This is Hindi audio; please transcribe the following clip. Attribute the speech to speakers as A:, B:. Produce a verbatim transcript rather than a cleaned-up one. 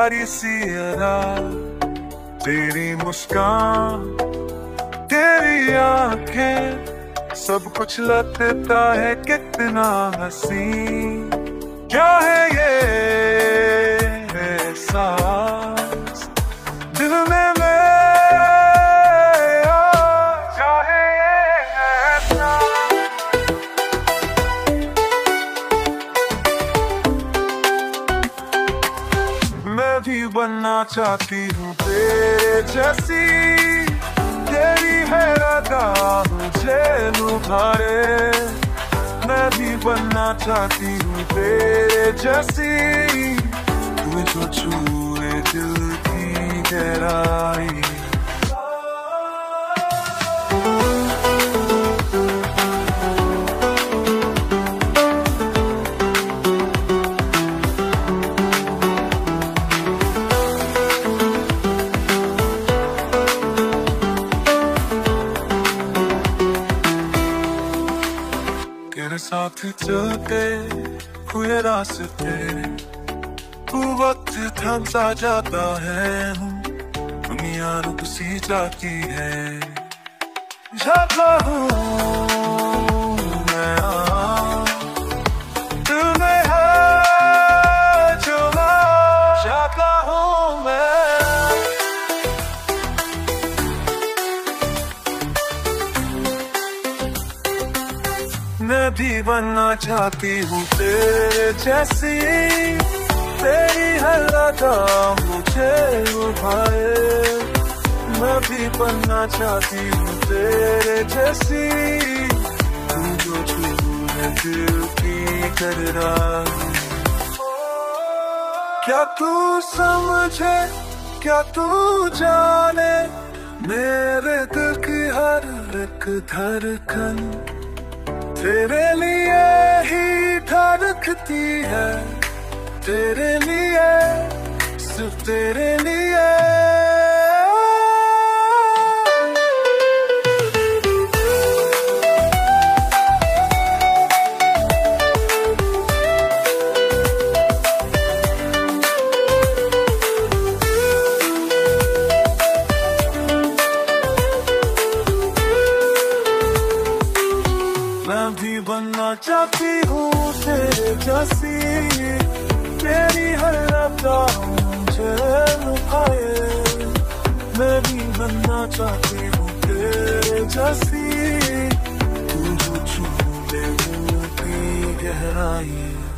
A: प्यारी सी अदा, तेरी मुस्कान, तेरी आंखें, सब कुछ लगता है कितना हसी। क्या है ये एहसास दिल में भी बनना चाहती हूँ तेरे जैसी, तेरी है अदा मुझे लुभाए। मैं भी बनना चाहती हूँ तेरे जैसी, तू जो छूए दिल की गहराई। तेरे साथ चलते हुए रास्ते, तू वक्त थम सा जाता है, दुनिया रुक सी जाती है। जाता हूँ मैं, दिल में है जो मैं, जाता हूँ मैं। मैं भी बनना चाहती हूँ तेरे जैसी, तेरी हर अदा मुझे लुभाए। मैं भी बनना चाहती हूँ तेरे जैसी, तू जो छूए दिल की गहराई। क्या तू समझे, क्या तू जाने, मेरे दिल की हर एक धड़कन तेरे लिए ही धड़कती है, तेरे लिए, सिर्फ तेरे लिए। मैं भी बनना चाहती हूँ तेरे जैसी, तेरी हर अदा मुझे लुभाए। मैं भी बनना चाहती हूँ तेरे जैसी, तू जो छू ले दिल की गहराई।